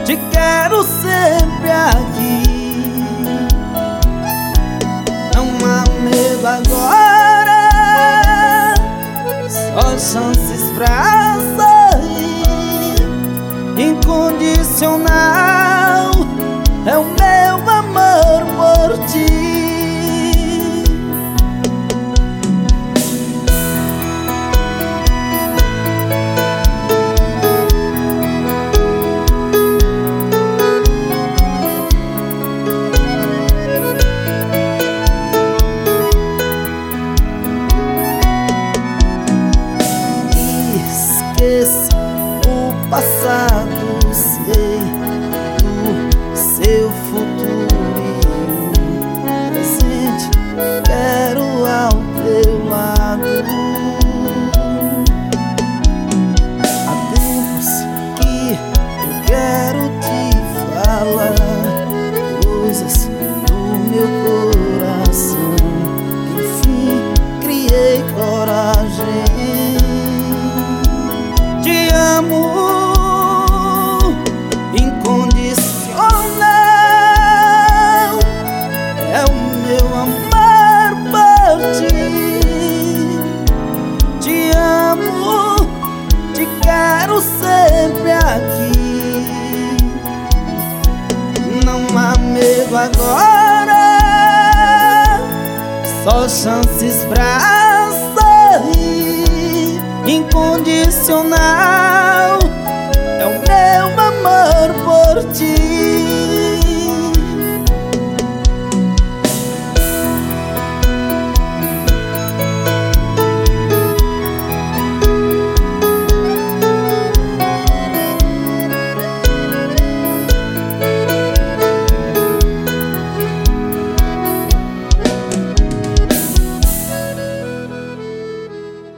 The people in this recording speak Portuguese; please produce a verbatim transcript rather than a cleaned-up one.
te quero sempre aqui. Não há medo agora, só chances pra sair. Incondicional é o meu amor por ti. Esqueça o passado, sei do seu futuro e o presente quero ao teu lado. Há tempos que eu quero te falar coisas do meu coração. Enfim, criei coragem. Te amo incondicional, é o meu amor por ti. Te amo, te quero sempre aqui. Não há medo agora, só chances pra sair. Incondicional